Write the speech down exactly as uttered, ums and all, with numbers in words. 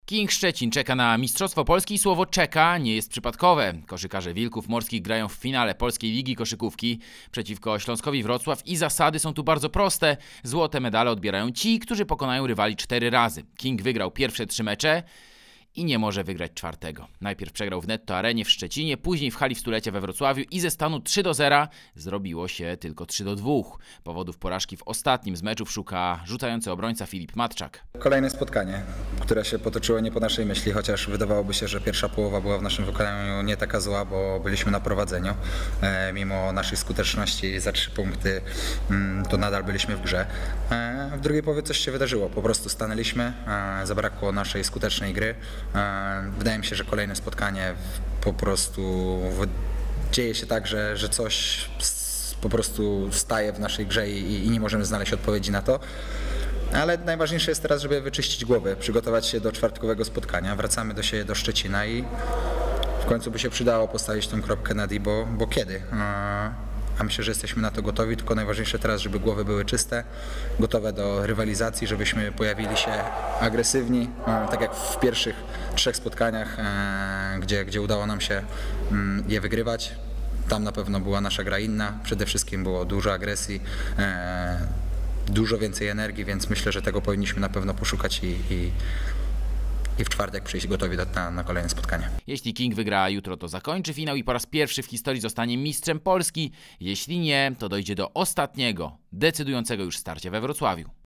King Szczecin czeka na Mistrzostwo Polski i słowo czeka nie jest przypadkowe. Koszykarze Wilków Morskich grają w finale Polskiej Ligi Koszykówki przeciwko Śląskowi Wrocław i zasady są tu bardzo proste. Złote medale odbierają ci, którzy pokonają rywali cztery razy. King wygrał pierwsze trzy mecze i nie może wygrać czwartego. Najpierw przegrał w Netto Arenie w Szczecinie, później w hali w Stulecia we Wrocławiu i ze stanu trzy do zera zrobiło się tylko trzy do dwóch. Powodów porażki w ostatnim z meczów szuka rzucający obrońca Filip Matczak. Kolejne spotkanie, które się potoczyło nie po naszej myśli, chociaż wydawałoby się, że pierwsza połowa była w naszym wykonaniu nie taka zła, bo byliśmy na prowadzeniu. E, mimo naszej skuteczności za trzy punkty mm, to nadal byliśmy w grze. E, w drugiej połowie coś się wydarzyło, po prostu stanęliśmy, e, zabrakło naszej skutecznej gry. E, wydaje mi się, że kolejne spotkanie po prostu w, dzieje się tak, że, że coś po prostu staje w naszej grze i, i nie możemy znaleźć odpowiedzi na to. Ale najważniejsze jest teraz, żeby wyczyścić głowy, przygotować się do czwartkowego spotkania. Wracamy do siebie, do Szczecina i w końcu by się przydało postawić tą kropkę nad i, bo, bo kiedy? A myślę, że jesteśmy na to gotowi, tylko najważniejsze teraz, żeby głowy były czyste, gotowe do rywalizacji, żebyśmy pojawili się agresywni, tak jak w pierwszych trzech spotkaniach, gdzie, gdzie udało nam się je wygrywać. Tam na pewno była nasza gra inna, przede wszystkim było dużo agresji, dużo więcej energii, więc myślę, że tego powinniśmy na pewno poszukać i, i, i w czwartek przyjść gotowi do, na, na kolejne spotkanie. Jeśli King wygra jutro, to zakończy finał i po raz pierwszy w historii zostanie mistrzem Polski. Jeśli nie, to dojdzie do ostatniego, decydującego już starcia we Wrocławiu.